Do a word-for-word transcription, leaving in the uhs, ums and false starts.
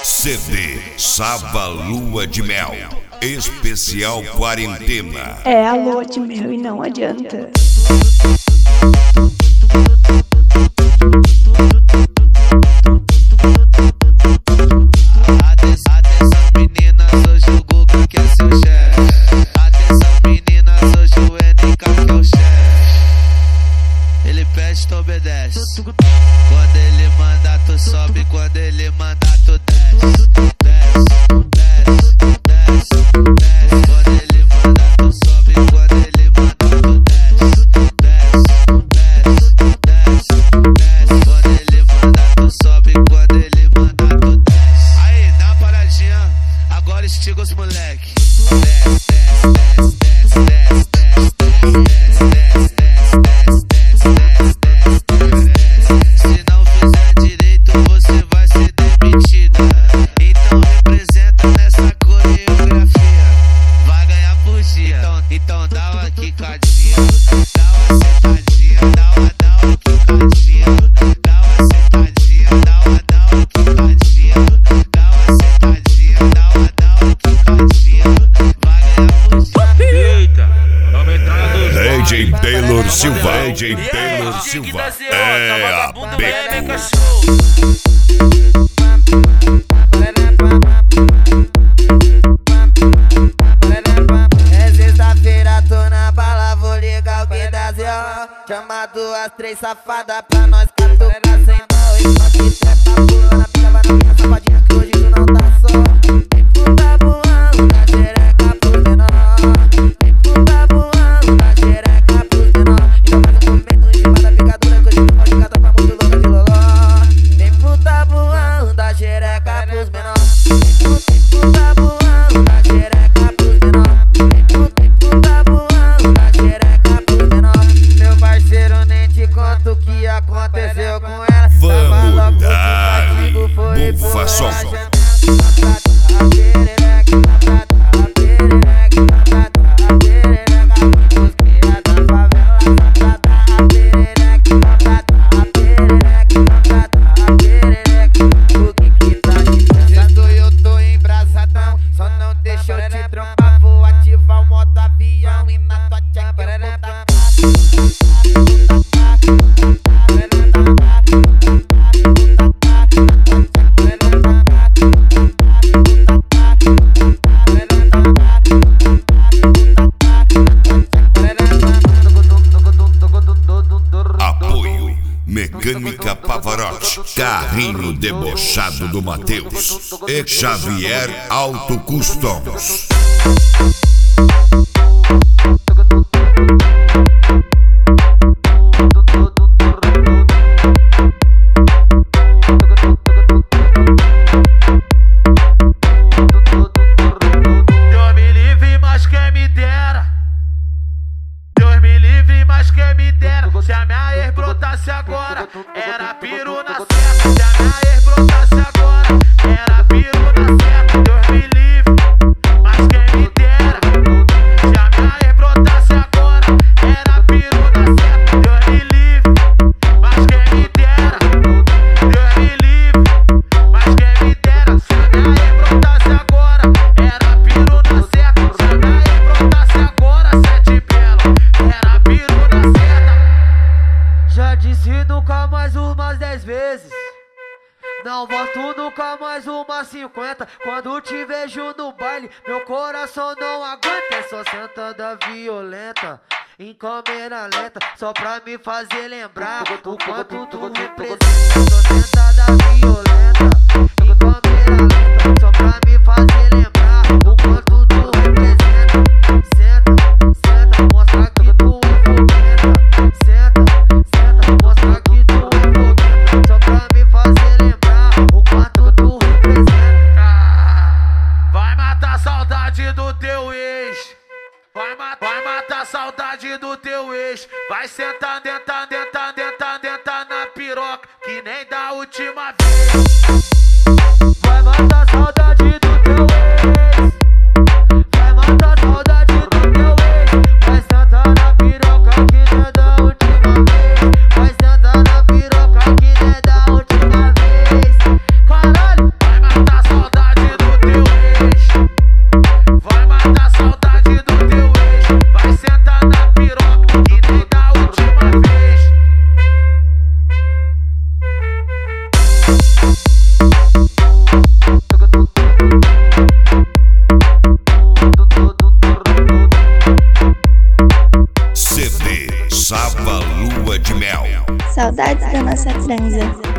C D Saba Lua de Mel, especial quarentena. É a lua de mel e não adianta. Atenção meninas, hoje o Guga que é seu chefe. Atenção meninas, hoje o N K que é o chefe. Ele pede, tu obedece. Quando ele manda, tu sobe. Quando ele manda, tu desce. Desce, desce, desce, desce. Quando ele manda, tu sobe. Quando ele manda, tu desce. Desce, desce, desce, desce. Quando ele manda, tu sobe. Quando ele manda, tu desce. Aí, dá uma paradinha. Agora estiga os moleque. Desce, desce, desce, desce, desce, desce, desce, desce, desce, desce, desce, desce, desce. Se não fizer direito, você vai ser demitida. Então representa nessa coreografia. Vai ganhar por dia. Então, então dá uma quicadinha, dá uma sentadinha, dá uma, dá uma quicadinha, dá uma sentadinha, dá uma, dá uma quicadinha, dá uma sentadinha, dá uma, dá uma quicadinha. Vai ganhar por dia. Eita, vamos entrar nos D J bares. Taylor Silva, D J E aí, Taylor Dick Silva, da Zerota, é a vagabundo Mega Beco. Show. É sexta-feira, tô na bala, vou ligar o Gui da Zerota. Chama duas, três safadas pra nós catucar sem dó. Enquanto trepa, pula na pica, vai na minha safadinha que hoje tu não tá só. Vem puta voando na xereca pros menor. Vem puta voando na xereca pros menor. Então faz um movimento em cima da picadura que hoje tu pode ficar tropa muito louca de loló. Vem puta voando na xereca pros menor. Vem puta voando na xereca pros menor. Vem puta voando na xereca pros menor. Meu parceiro, nem te conto o que aconteceu com ela. Vamos dar bufa som. Eu tô embrasadão, só não deixa eu te trompar. Vou ativar o modo avião e na tua tcheca eu vou tacar. Apoio Mecânica Pavarotti, carrinho debochado do Matheus e Xavier Auto Customs. Deus me livre, mas quem me dera. Deus me livre, mas quem me dera. Se a minha ex brotasse agora, era piru na certa. Se a minha ex brotasse agora, era piru na certa. Deus me livre, mas quem me dera. Se a minha ex brotasse agora, era piru na certa. Deus me livre, mas quem me dera. Deus me livre, mas quem me dera. Se a minha ex brotasse agora, era piru na certa. Se a minha ex brotasse agora, sete belo, era piru na certa. Já disse nunca mais umas dez vezes. Não volto nunca mais uma cinquenta. Quando te vejo no baile, meu coração não aguenta. É só sentada violenta, em câmera lenta, só pra me fazer lembrar o quanto tu representa. Só sentada violenta, em câmera lenta, só pra me fazer lembrar o quanto tu representa. Senta, senta, mostra que tu é fogueta. Senta, senta, mostra que tu é fogueta. Só pra me fazer lembrar o quanto tu representa. Vai matar a saudade do teu ex. Vai matar, vai matar a saudade do teu ex. Vai sentar, dentar, dentar, dentar, dentar na piroca, que nem da última vez. Vai matar a saudade do teu ex. Vai matar a saudade do teu ex. Vai sentar na piroca, que nem da última vez. Vai sentar na piroca, que nem da última vez. Caralho, vai matar a saudade. Tava lua de mel. Saudades da nossa transa.